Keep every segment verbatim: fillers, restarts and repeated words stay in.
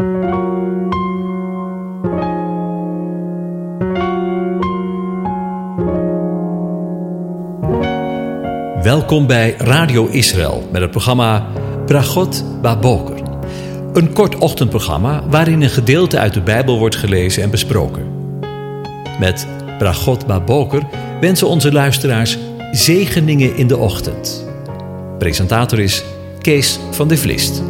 Welkom bij Radio Israël met het programma Bragot Baboker. Een kort ochtendprogramma waarin een gedeelte uit de Bijbel wordt gelezen en besproken. Met Bragot Baboker wensen onze luisteraars zegeningen in de ochtend. Presentator is Kees van de Vlist.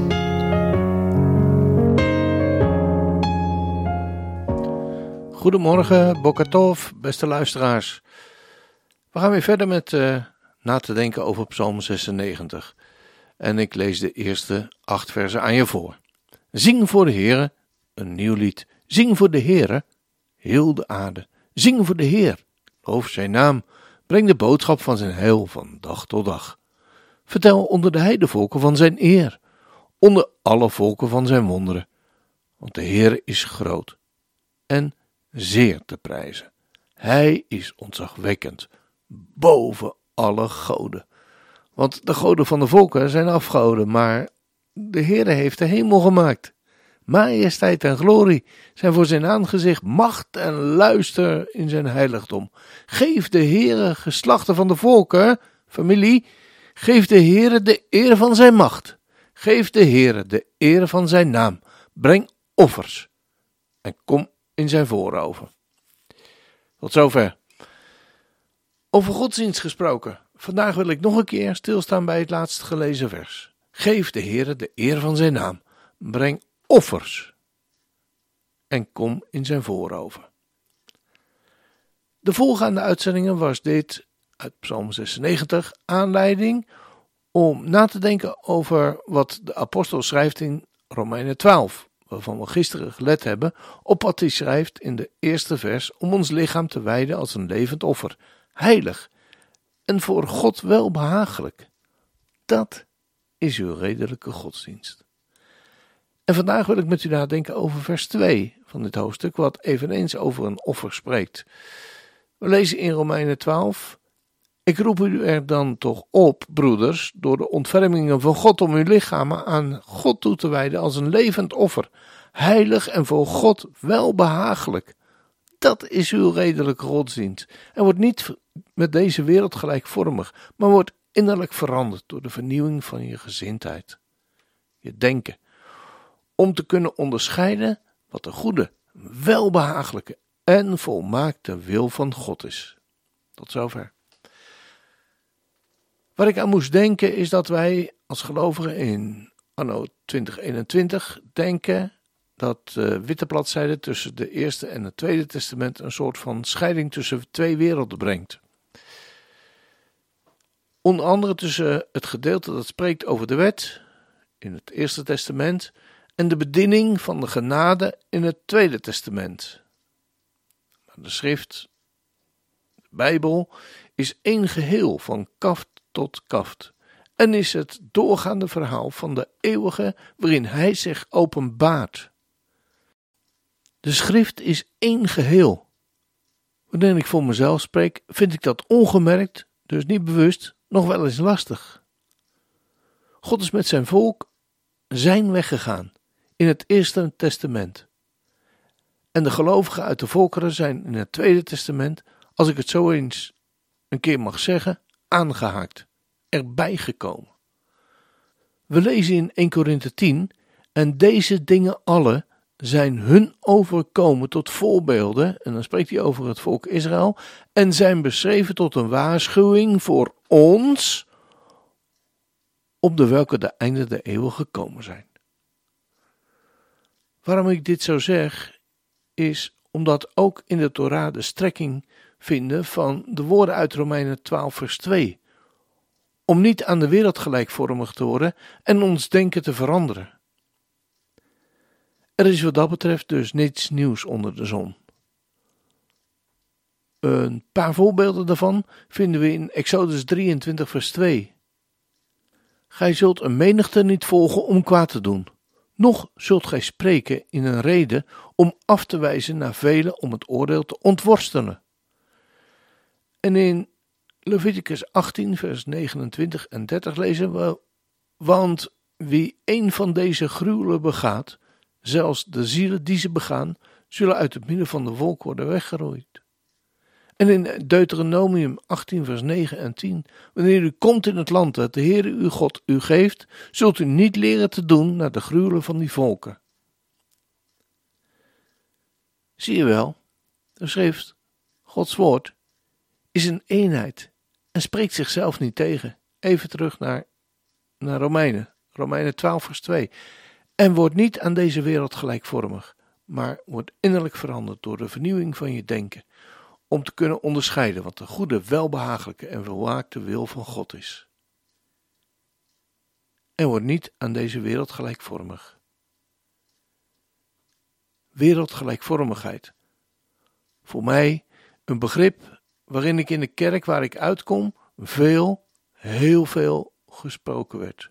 Goedemorgen, Boker Tov, beste luisteraars. We gaan weer verder met uh, na te denken over Psalm zesennegentig. En ik lees de eerste acht versen aan je voor. Zing voor de Heere, een nieuw lied. Zing voor de Heere, heel de aarde. Zing voor de Heer, loof zijn naam. Breng de boodschap van zijn heil van dag tot dag. Vertel onder de heidevolken van zijn eer. Onder alle volken van zijn wonderen. Want de Heer is groot en zeer te prijzen. Hij is ontzagwekkend, boven alle goden. Want de goden van de volken zijn afgoden, maar de Heere heeft de hemel gemaakt. Majesteit en glorie zijn voor zijn aangezicht, macht en luister in zijn heiligdom. Geef de Heere, geslachten van de volken, familie, geef de Heere de eer van zijn macht. Geef de Heere de eer van zijn naam. Breng offers en kom in zijn voorhoven. Tot zover. Over godsdienst gesproken. Vandaag wil ik nog een keer stilstaan bij het laatst gelezen vers. Geef de Heere de eer van zijn naam. Breng offers en kom in zijn voorhoven. De voorgaande uitzendingen was dit uit Psalm zesennegentig aanleiding om na te denken over wat de apostel schrijft in Romeinen twaalf, waarvan we gisteren gelet hebben op wat hij schrijft in de eerste vers om ons lichaam te wijden als een levend offer, heilig en voor God welbehagelijk. Dat is uw redelijke godsdienst. En vandaag wil ik met u nadenken over vers twee van dit hoofdstuk, wat eveneens over een offer spreekt. We lezen in Romeinen twaalf: Ik roep u er dan toch op, broeders, door de ontfermingen van God om uw lichamen aan God toe te wijden als een levend offer, heilig en voor God welbehagelijk. Dat is uw redelijke godsdienst. En wordt niet met deze wereld gelijkvormig, maar wordt innerlijk veranderd door de vernieuwing van je gezindheid, je denken, om te kunnen onderscheiden wat de goede, welbehagelijke en volmaakte wil van God is. Tot zover. Waar ik aan moest denken is dat wij als gelovigen in anno twintig eenentwintig denken dat de witte bladzijde tussen de Eerste en het Tweede Testament een soort van scheiding tussen twee werelden brengt. Onder andere tussen het gedeelte dat spreekt over de wet in het Eerste Testament en de bediening van de genade in het Tweede Testament. De schrift, de Bijbel, is één geheel van kaft tot kaft en is het doorgaande verhaal van de eeuwige waarin hij zich openbaart. De schrift is één geheel. Wanneer ik voor mezelf spreek, vind ik dat ongemerkt, dus niet bewust, nog wel eens lastig. God is met zijn volk zijn weg gegaan in het Eerste Testament. En de gelovigen uit de volkeren zijn in het Tweede Testament, als ik het zo eens een keer mag zeggen, aangehaakt, erbij gekomen. We lezen in Eerste Korinthe tien, en deze dingen alle zijn hun overkomen tot voorbeelden, en dan spreekt hij over het volk Israël, en zijn beschreven tot een waarschuwing voor ons, op de welke de einde der eeuwen gekomen zijn. Waarom ik dit zo zeg, is omdat ook in de Torah de strekking vinden van de woorden uit Romeinen twaalf vers twee, om niet aan de wereld gelijkvormig te worden en ons denken te veranderen. Er is wat dat betreft dus niets nieuws onder de zon. Een paar voorbeelden daarvan vinden we in Exodus drieëntwintig vers twee. Gij zult een menigte niet volgen om kwaad te doen, noch zult gij spreken in een rede om af te wijzen naar velen om het oordeel te ontworstelen. En in Leviticus achttien vers negenentwintig en dertig lezen we: want wie een van deze gruwelen begaat, Zelfs de zielen die ze begaan, zullen uit het midden van de volk worden weggeroeid. En in Deuteronomium achttien vers negen en tien, wanneer u komt in het land dat de Heere uw God u geeft, zult u niet leren te doen naar de gruwelen van die volken. Zie je wel, de schrift, Gods woord, is een eenheid en spreekt zichzelf niet tegen. Even terug naar, naar Romeinen, Romeinen twaalf vers twee. En wordt niet aan deze wereld gelijkvormig, maar wordt innerlijk veranderd door de vernieuwing van je denken, om te kunnen onderscheiden wat de goede, welbehagelijke en volmaakte wil van God is. En wordt niet aan deze wereld gelijkvormig. Wereldgelijkvormigheid. Voor mij een begrip waarin ik in de kerk waar ik uitkom veel, heel veel gesproken werd.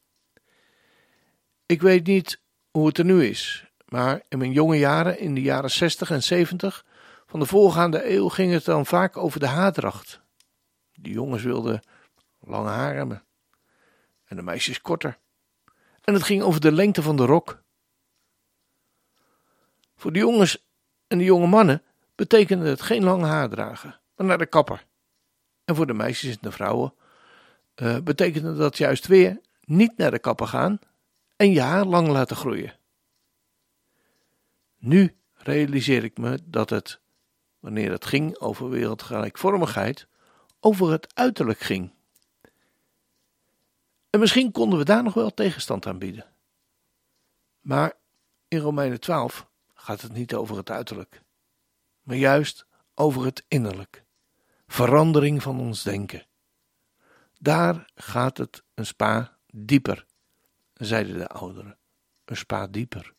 Ik weet niet hoe het er nu is, maar in mijn jonge jaren, in de jaren zestig en zeventig van de voorgaande eeuw, ging het dan vaak over de haardracht. De jongens wilden lange haar hebben en de meisjes korter. En het ging over de lengte van de rok. Voor de jongens en de jonge mannen betekende het geen lang haar dragen, maar naar de kapper. En voor de meisjes en de vrouwen uh, betekende dat juist weer niet naar de kapper gaan en je haar lang laten groeien. Nu realiseer ik me dat het, wanneer het ging over wereldgelijkvormigheid, over het uiterlijk ging. En misschien konden we daar nog wel tegenstand aan bieden. Maar in Romeinen twaalf gaat het niet over het uiterlijk, maar juist over het innerlijk. Verandering van ons denken. Daar gaat het een spa dieper, zeiden de ouderen. Een spa dieper.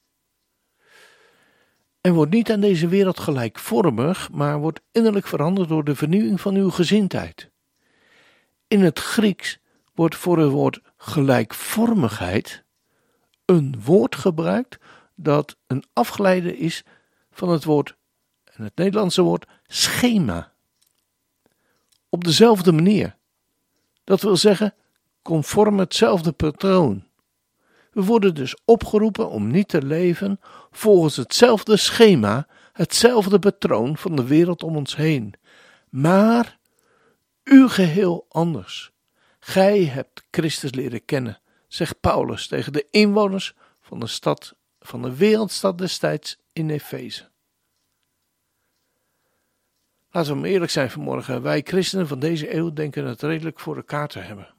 En wordt niet aan deze wereld gelijkvormig, maar wordt innerlijk veranderd door de vernieuwing van uw gezindheid. In het Grieks wordt voor het woord gelijkvormigheid een woord gebruikt dat een afgeleide is van het woord, en het Nederlandse woord, schema. Op dezelfde manier. Dat wil zeggen, conform hetzelfde patroon. We worden dus opgeroepen om niet te leven volgens hetzelfde schema, hetzelfde patroon van de wereld om ons heen, maar u geheel anders. Gij hebt Christus leren kennen, zegt Paulus tegen de inwoners van de stad, van de wereldstad destijds in Efeze. Laten we maar eerlijk zijn vanmorgen, wij christenen van deze eeuw denken het redelijk voor elkaar te hebben.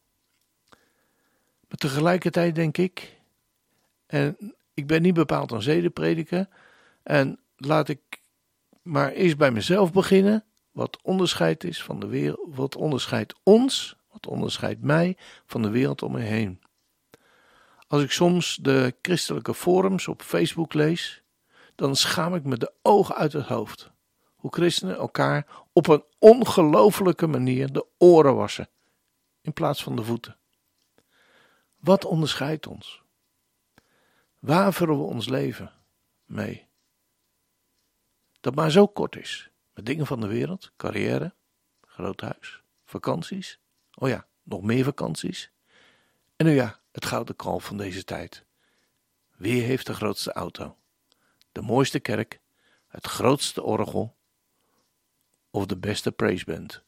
Maar tegelijkertijd denk ik, en ik ben niet bepaald een zedenprediker, en laat ik maar eerst bij mezelf beginnen, wat onderscheid is van de wereld, wat onderscheidt ons, wat onderscheidt mij van de wereld om me heen. Als ik soms de christelijke forums op Facebook lees, dan schaam ik me de ogen uit het hoofd. Hoe christenen elkaar op een ongelofelijke manier de oren wassen, in plaats van de voeten. Wat onderscheidt ons? Waar vullen we ons leven mee? Dat maar zo kort is, met dingen van de wereld, carrière, groot huis, vakanties, oh ja, nog meer vakanties. En nu ja, het gouden kalf van deze tijd. Wie heeft de grootste auto, de mooiste kerk, het grootste orgel of de beste praiseband?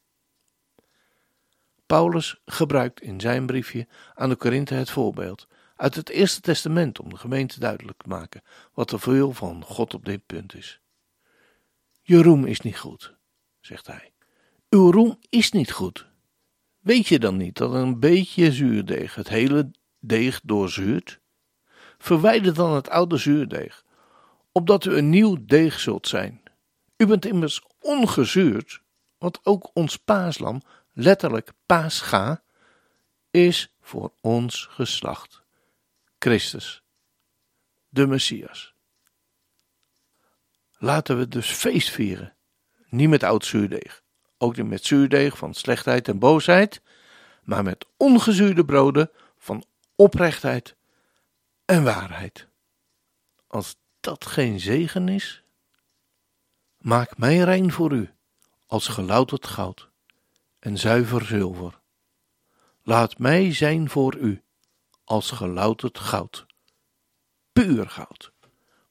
Paulus gebruikt in zijn briefje aan de Korinthe het voorbeeld uit het Eerste Testament om de gemeente duidelijk te maken wat de wil van God op dit punt is. Je roem is niet goed, zegt hij. Uw roem is niet goed. Weet je dan niet dat een beetje zuurdeeg het hele deeg doorzuurt? Verwijder dan het oude zuurdeeg, opdat u een nieuw deeg zult zijn. U bent immers ongezuurd, want ook ons paaslam, letterlijk Pascha, is voor ons geslacht. Christus, de Messias. Laten we dus feest vieren, niet met oud zuurdeeg, ook niet met zuurdeeg van slechtheid en boosheid, maar met ongezuurde broden van oprechtheid en waarheid. Als dat geen zegen is, maak mij rein voor u, als gelouterd goud en zuiver zilver. Laat mij zijn voor u, als gelouterd goud, puur goud.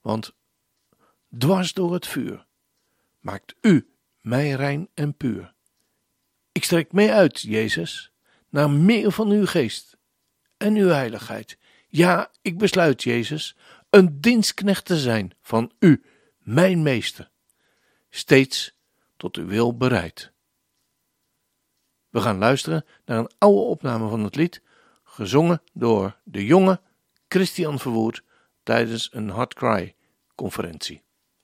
want dwars door het vuur maakt u mij rein en puur. Ik strek mij uit, Jezus, naar meer van uw geest en uw heiligheid. Ja, ik besluit, Jezus, een dienstknecht te zijn van u, mijn meester, steeds tot uw wil bereid. We gaan luisteren naar een oude opname van het lied, gezongen door de jonge Christian Verwoerd tijdens een Hard Cry conferentie.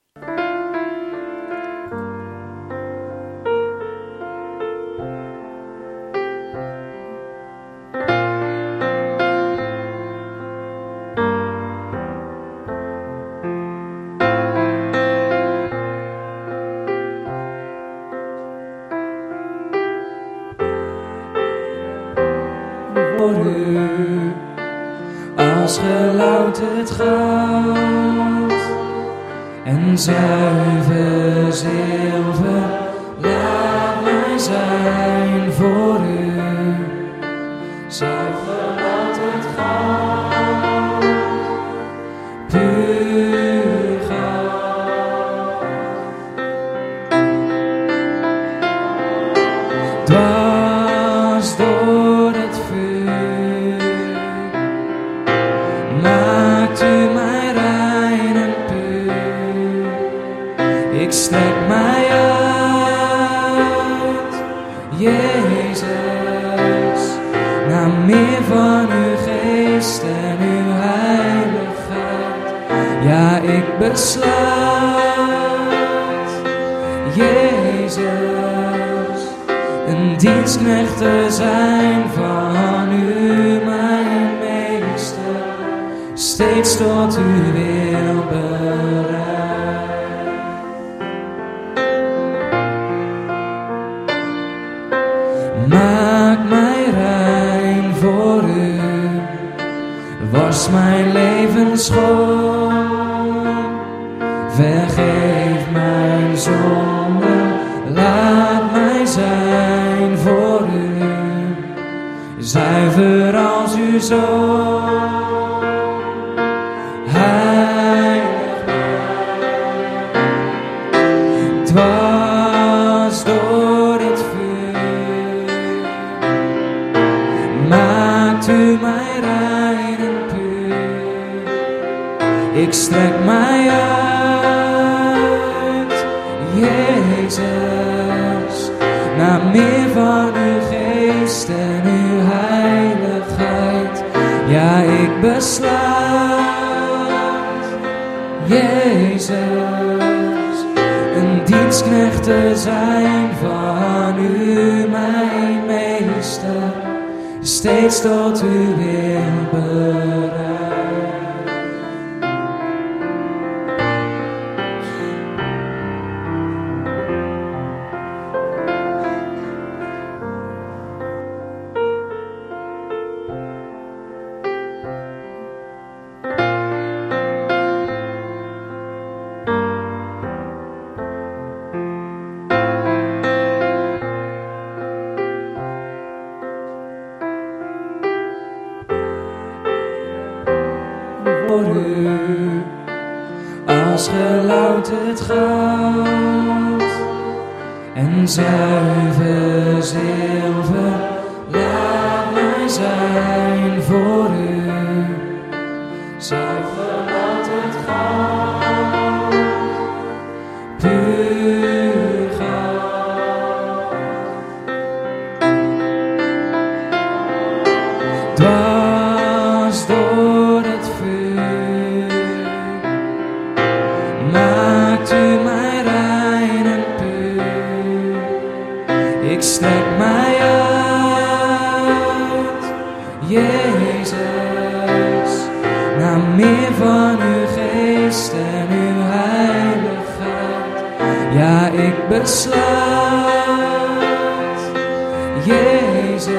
Als gelouterd goud en zuiver zilver, laat mij zijn voor u. Zuiver gelouterd goud, puur goud. Dwars door het vuur maakt u mij rein en puur. Ik strek mij uit, Jezus, naar meer van uw geest en uw heiligheid. Ja, ik besluit, Jezus, een dienstknecht te zijn van u, mijn meester, steeds tot uw wil bereid. Maak mij rein voor u, was mijn leven schoon, vergeef mijn zonde, laat mij zijn voor u, zuiver als uw zoon. Heilig mij, dwars door het vuur, maakt u mij rein en puur. Ik strek mij uit, Jezus, naar meer van uw geest en uw heiligheid. Ja, ik besluit, Jezus, een dienstknecht te zijn van u, mijn meester, steeds tot uw wil bereid. Voor u, als gelouterd goud en zuiver zilver, laat mij zijn voor u. Zuiver gelouterd goud, puur goud. Dwars door het vuur maakt u mij rein en puur. Ik strek mij uit, Jezus, naar meer van uw geest en uw heiligheid. Ja, ik besluit, Jezus,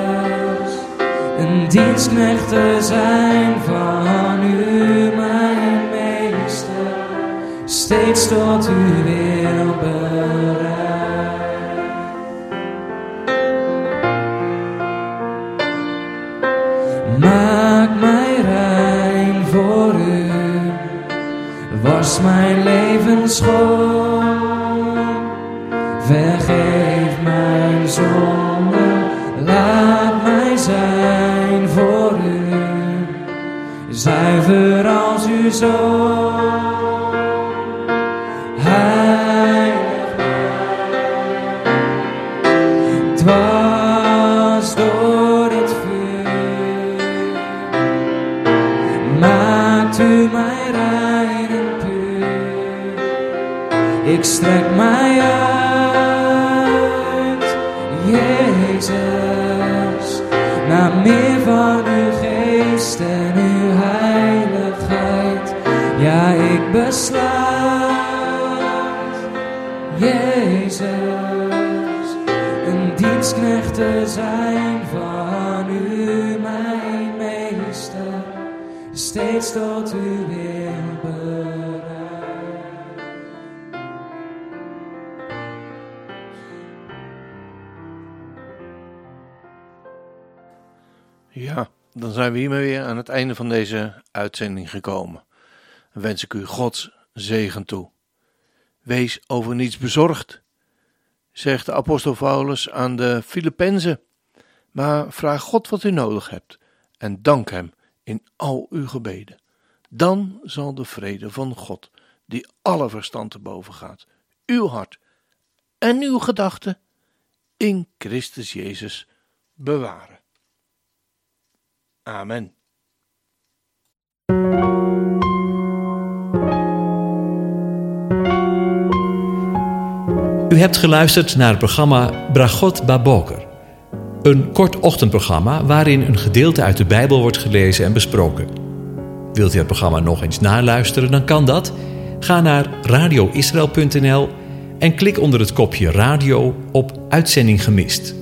een dienstknecht te zijn van u, mijn meester, steeds tot uw wil bereid. Maak mij rein voor u, was mijn leven schoon. Vergeef mijn zonde, laat mij zijn voor u, zuiver als uw zoon. Heilig mij, dwars door het vuur, maakt u mij rein en puur. Ik strek mij uit, Jezus, naar meer van uw geest en uw heiligheid. Ja, ik besluit, Jezus, een dienstknecht te zijn van u, mijn meester, steeds tot uw wil bereid. Ja, dan zijn we hiermee weer aan het einde van deze uitzending gekomen. Dan wens ik u Gods zegen toe. Wees over niets bezorgd, zegt de apostel Paulus aan de Filippenzen, maar vraag God wat u nodig hebt en dank hem in al uw gebeden. Dan zal de vrede van God, die alle verstand te boven gaat, uw hart en uw gedachten in Christus Jezus bewaren. Amen. U hebt geluisterd naar het programma Bragot Baboker. Een kort ochtendprogramma waarin een gedeelte uit de Bijbel wordt gelezen en besproken. Wilt u het programma nog eens naluisteren, dan kan dat. Ga naar radio israel punt n l en klik onder het kopje radio op Uitzending gemist.